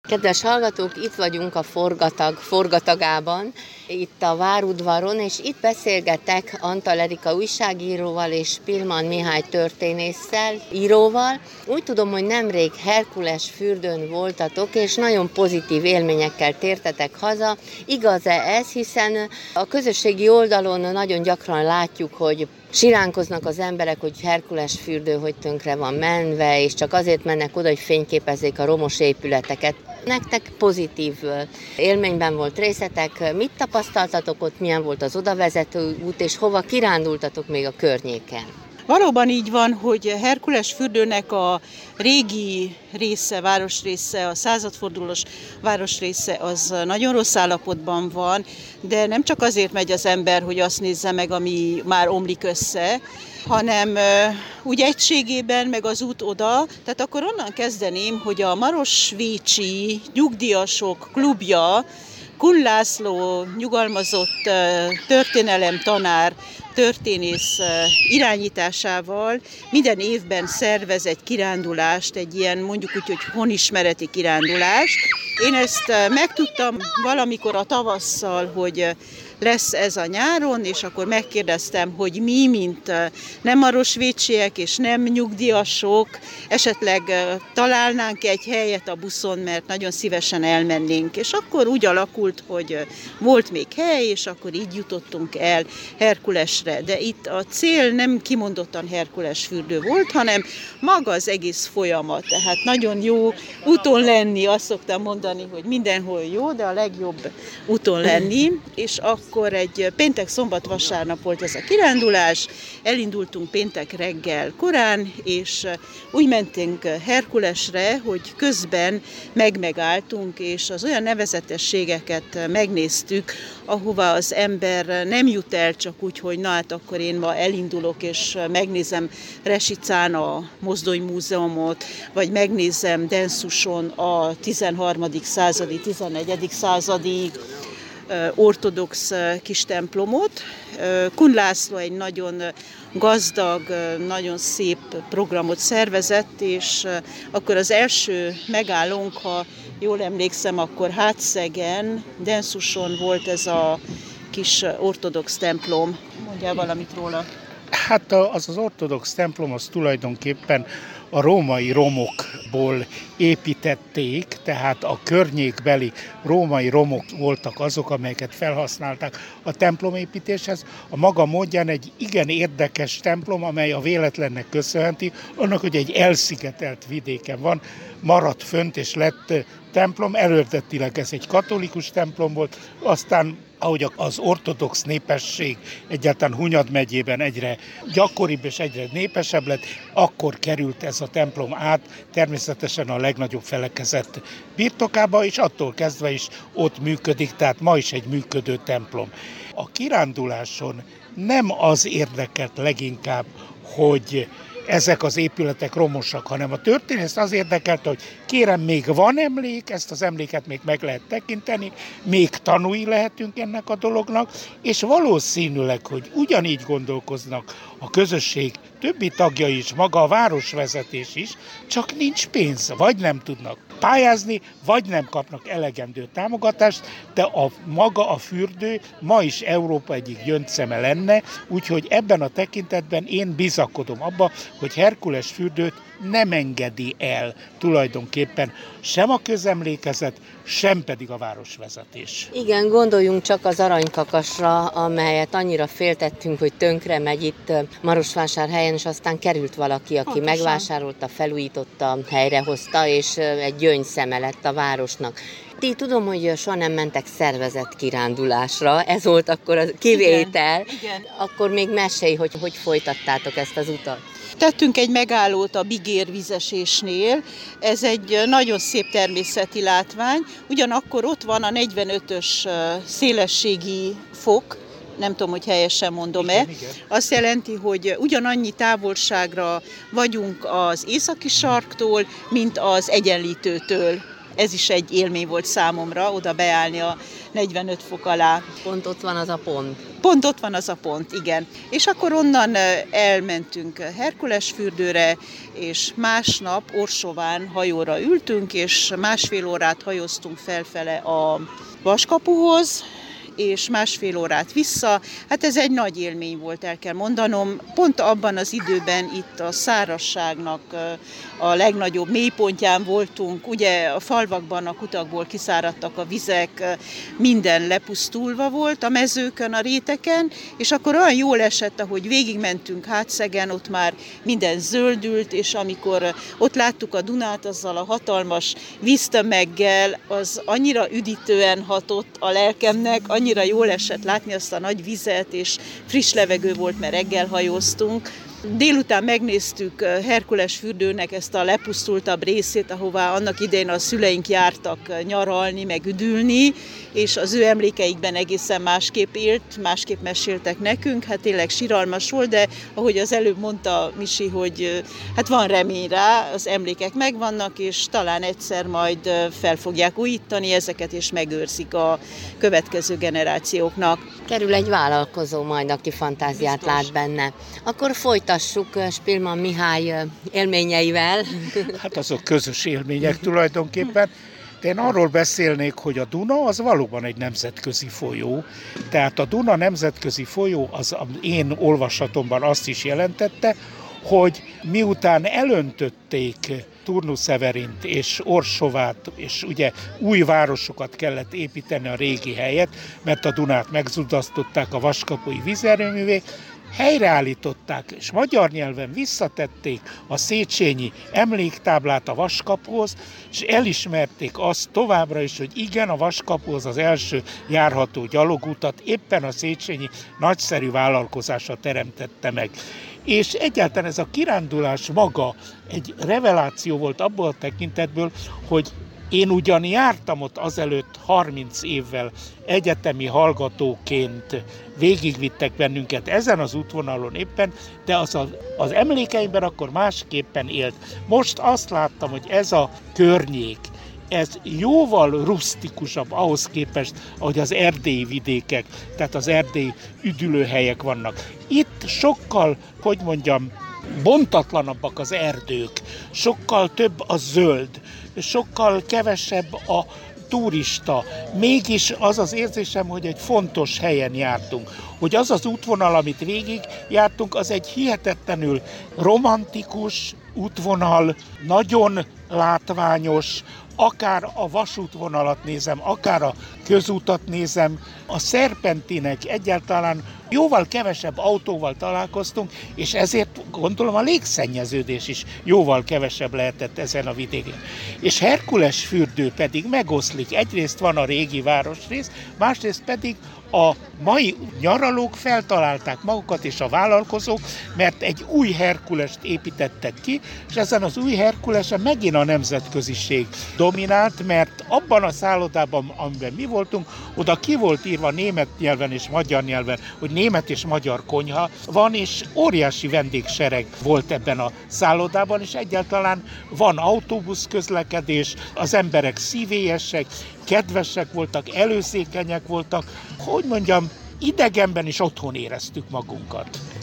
Kedves hallgatók, itt vagyunk a forgatagában, itt a Várudvaron, és itt beszélgetek Antal Erika újságíróval és Pilman Mihály történésszel, íróval. Úgy tudom, hogy nemrég Herkules fürdőn voltatok, és nagyon pozitív élményekkel tértetek haza. Igaz-e ez, hiszen a közösségi oldalon nagyon gyakran látjuk, hogy siránkoznak az emberek, hogy Herkules fürdő hogy tönkre van menve, és csak azért mennek oda, hogy fényképezzék a romos épületeket. Nektek pozitív élményben volt részetek, mit tapasztaltatok ott, milyen volt az odavezető út, és hova kirándultatok még a környéken? Valóban így van, hogy Herkules fürdőnek a régi része, városrésze, a századfordulós városrésze az nagyon rossz állapotban van, de nem csak azért megy az ember, hogy azt nézze meg, ami már omlik össze, hanem úgy egységében, meg az út oda. Tehát akkor onnan kezdeném, hogy a Marosvécsi Nyugdíjasok Klubja, Kun László nyugalmazott történelemtanár, történész irányításával minden évben szervez egy kirándulást, egy ilyen mondjuk úgy, hogy honismereti kirándulást. Én ezt megtudtam valamikor a tavasszal, hogy lesz ez a nyáron, és akkor megkérdeztem, hogy mi, mint nem marosvécsiek és nem nyugdíjasok, esetleg találnánk egy helyet a buszon, mert nagyon szívesen elmennénk. És akkor úgy alakult, hogy volt még hely, és akkor így jutottunk el Herkulesre. De itt a cél nem kimondottan Herkules fürdő volt, hanem maga az egész folyamat. Tehát nagyon jó úton lenni, azt szoktam mondani, hogy mindenhol jó, de a legjobb úton lenni, és akkor egy péntek, szombat, vasárnap volt ez a kirándulás, elindultunk péntek reggel korán, és úgy mentünk Herkulesre, hogy közben megálltunk, és az olyan nevezetességeket megnéztük, ahová az ember nem jut el csak úgy, hogy na hát akkor én ma elindulok, és megnézem Resicán a Mozdony-múzeumot, vagy megnézem Denszuson a 13. századi, 14. századi ortodox kis templomot. Kun László egy nagyon gazdag, nagyon szép programot szervezett, és akkor az első megállónk, ha jól emlékszem, akkor Hátszegen, Denszuson volt ez a kis ortodox templom. Mondjál valamit róla. Hát az ortodox templom az tulajdonképpen a római romokból építették, tehát a környékbeli római romok voltak azok, amelyeket felhasználták a templomépítéshez. A maga módján egy igen érdekes templom, amely a véletlennek köszönheti, annak, hogy egy elszigetelt vidéken van, maradt fönt és lett templom. Eredetileg ez egy katolikus templom volt, aztán ahogy az ortodox népesség egyáltalán Hunyad megyében egyre gyakoribb és egyre népesebb lett, akkor került ez a templom át természetesen a legnagyobb felekezet birtokába, és attól kezdve is ott működik, tehát ma is egy működő templom. A kiránduláson nem az érdekelt leginkább, hogy ezek az épületek romosak, hanem a történészt az érdekelte, hogy kérem, még van emlék, ezt az emléket még meg lehet tekinteni, még tanúi lehetünk ennek a dolognak, és valószínűleg, hogy ugyanígy gondolkoznak a közösség többi tagja is, maga a városvezetés is, csak nincs pénz, vagy nem tudnak pályázni, vagy nem kapnak elegendő támogatást, de maga a fürdő ma is Európa egyik gyöngyszeme lenne, úgyhogy ebben a tekintetben én bizakodom abba, hogy Herkules fürdőt nem engedi el tulajdonképpen sem a közemlékezet, sem pedig a városvezetés. Igen, gondoljunk csak az aranykakasra, amelyet annyira féltettünk, hogy tönkre megy itt Marosvásárhelyen, és aztán került valaki, aki megvásárolta, felújította, helyrehozta, és egy gyöngyszeme lett a városnak. Ti tudom, hogy soha nem mentek szervezett kirándulásra, ez volt akkor a kivétel. Igen. Akkor még mesélj, hogy folytattátok ezt az utat. Tettünk egy megállót a Bigér vízesésnél, ez egy nagyon szép természeti látvány, ugyanakkor ott van a 45-ös szélességi fok, nem tudom, hogy helyesen mondom-e. Igen. Azt jelenti, hogy ugyanannyi távolságra vagyunk az északi sarktól, mint az Egyenlítőtől. Ez is egy élmény volt számomra, oda beállni a 45 fok alá. Pont ott van az a pont. Pont ott van az a pont, igen. És akkor onnan elmentünk Herkulesfürdőre, és másnap Orsován hajóra ültünk, és 1,5 órát hajóztunk felfele a Vaskapuhoz, és 1,5 órát vissza. Hát ez egy nagy élmény volt, el kell mondanom. Pont abban az időben itt a szárazságnak a legnagyobb mélypontján voltunk. Ugye a falvakban, a kutakból kiszáradtak a vizek, minden lepusztulva volt a mezőkön, a réteken, és akkor olyan jól esett, ahogy végigmentünk Hátszegen, ott már minden zöldült, és amikor ott láttuk a Dunát azzal a hatalmas víztömeggel, az annyira üdítően hatott a lelkemnek, annyira jól esett látni azt a nagy vizet, és friss levegő volt, mert reggel hajóztunk. Délután megnéztük Herkulesfürdőnek ezt a lepusztultabb részét, ahová annak idején a szüleink jártak nyaralni, meg üdülni, és az ő emlékeikben egészen másképp élt, másképp meséltek nekünk, hát tényleg siralmas volt, de ahogy az előbb mondta Misi, hogy hát van remény rá, az emlékek megvannak, és talán egyszer majd fel fogják újítani ezeket, és megőrzik a következő generációknak. Kerül egy vállalkozó majd, aki fantáziát Biztos. lát benne. Akkor folytassuk Spillmann Mihály élményeivel. Hát azok közös élmények tulajdonképpen. De én arról beszélnék, hogy a Duna az valóban egy nemzetközi folyó. Tehát a Duna nemzetközi folyó az én olvasatomban azt is jelentette, hogy miután elöntötték Turnus-Severint és Orsovát, és ugye új városokat kellett építeni a régi helyet, mert a Dunát megzudasztották a vaskapui vízerőművé, helyreállították, és magyar nyelven visszatették a Széchenyi emléktáblát a Vaskapuhoz, és elismerték azt továbbra is, hogy igen, a Vaskapuhoz az első járható gyalogutat éppen a Széchenyi nagyszerű vállalkozása teremtette meg. És egyáltalán ez a kirándulás maga egy reveláció volt abból a tekintetből, hogy én ugyan jártam ott azelőtt 30 évvel egyetemi hallgatóként, végigvittek bennünket ezen az útvonalon éppen, de az emlékeimben akkor másképpen élt. Most azt láttam, hogy ez a környék, ez jóval rusztikusabb ahhoz képest, ahogy az erdélyi vidékek, tehát az erdélyi üdülőhelyek vannak. Itt sokkal, hogy mondjam, bontatlanabbak az erdők, sokkal több a zöld, sokkal kevesebb a turista. Mégis az az érzésem, hogy egy fontos helyen jártunk. Hogy az az útvonal, amit végig jártunk, az egy hihetetlenül romantikus útvonal, nagyon látványos, akár a vasútvonalat nézem, akár a közútat nézem, a szerpentinek egyáltalán jóval kevesebb autóval találkoztunk, és ezért gondolom a légszennyeződés is jóval kevesebb lehetett ezen a vidéken. És Herkulesfürdő pedig megoszlik. Egyrészt van a régi városrész, másrészt pedig a mai nyaralók feltalálták magukat és a vállalkozók, mert egy új Herkulest építettek ki, és ezen az új Herkulesen megint a nemzetköziség dominált, mert abban a szállodában, amiben mi voltunk, oda ki volt írva német nyelven és magyar nyelven, hogy német és magyar konyha van, és óriási vendégsereg volt ebben a szállodában, és egyáltalán van autóbusz közlekedés, az emberek szívélyesek, kedvesek voltak, előzékenyek voltak, hogy mondjam, idegenben is otthon éreztük magunkat.